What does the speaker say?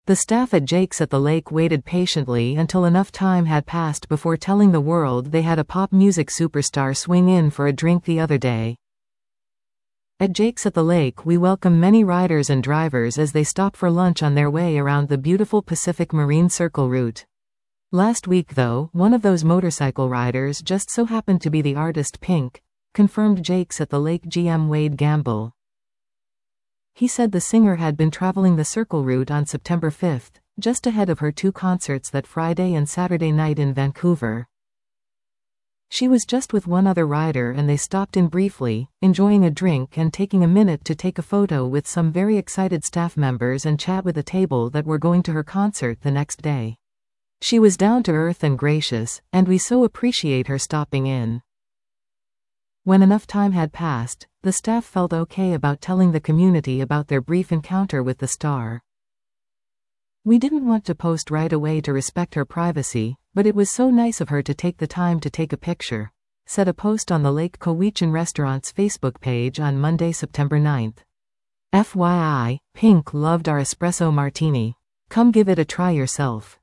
The staff at Jake's at the Lake waited patiently until enough time had passed before telling the world they had a pop music superstar swing in for a drink the other day. At Jake's at the Lake, we welcome many riders and drivers as they stop for lunch on their way around the beautiful Pacific Marine Circle route. Last week, though, one of those motorcycle riders just so happened to be the artist Pink, confirmed Jake's at the Lake GM Wade Gamble. He said the singer had been traveling the Circle route on September 5th, just ahead of her 2 concerts that Friday and Saturday night in Vancouver. She was just with one other rider and they stopped in briefly, enjoying a drink and taking a minute to take a photo with some very excited staff members and chat with a table that were going to her concert the next day. She was down to earth and gracious, and we so appreciate her stopping in. When enough time had passed, the staff felt okay about telling the community about their brief encounter with the star. We didn't want to post right away to respect her privacy, but it was so nice of her to take the time to take a picture, said a post on the Lake Cowichan Restaurant's Facebook page on Monday, September 9th. FYI, Pink loved our espresso martini. Come give it a try yourself.